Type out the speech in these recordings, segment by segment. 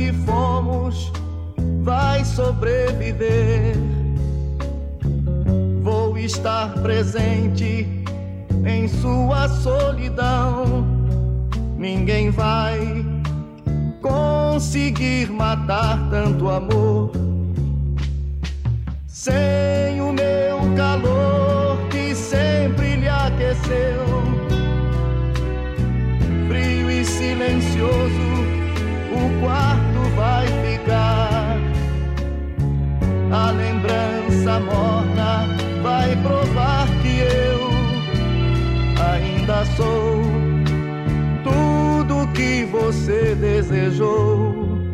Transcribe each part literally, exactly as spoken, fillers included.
que fomos vai sobreviver. Vou estar presente em sua solidão. Ninguém vai conseguir matar tanto amor. Sem o meu calor que sempre lhe aqueceu, frio e silencioso o quarto vai ficar. A lembrança morna vai provar que eu ainda sou tudo que você desejou.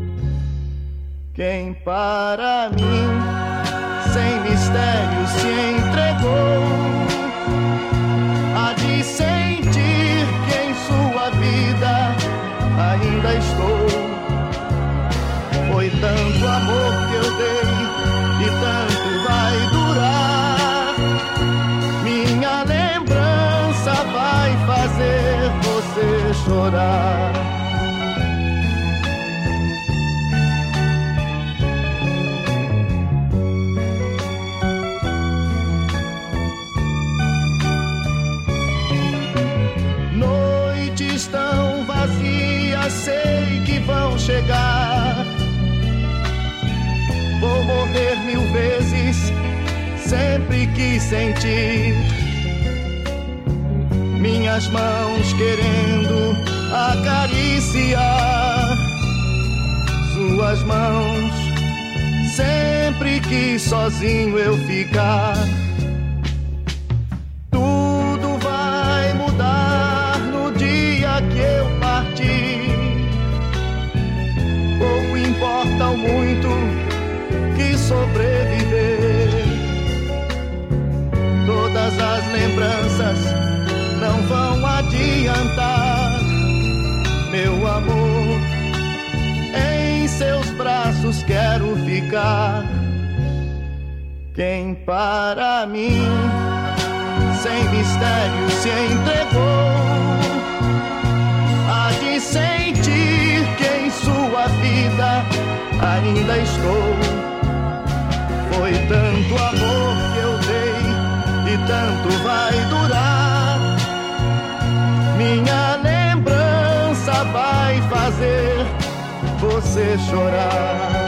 Quem para mim sem mistério se entregou, há de sentir que em sua vida ainda estou. Foi tanto amor que eu dei e tanto vai durar. Minha lembrança vai fazer você chorar. Noites tão vazias sei que vão chegar. Vou morrer mil vezes, sempre que sentir minhas mãos querendo acariciar suas mãos, sempre que sozinho eu ficar. Tudo vai mudar no dia que eu partir. Pouco importa o muito que sobreviver. Todas as lembranças não vão adiantar. Meu amor, em seus braços quero ficar. Quem para mim sem mistério se entregou, há de sentir que em sua vida ainda estou. Foi tanto amor que eu dei e tanto vai durar. Minha lembrança vai fazer você chorar.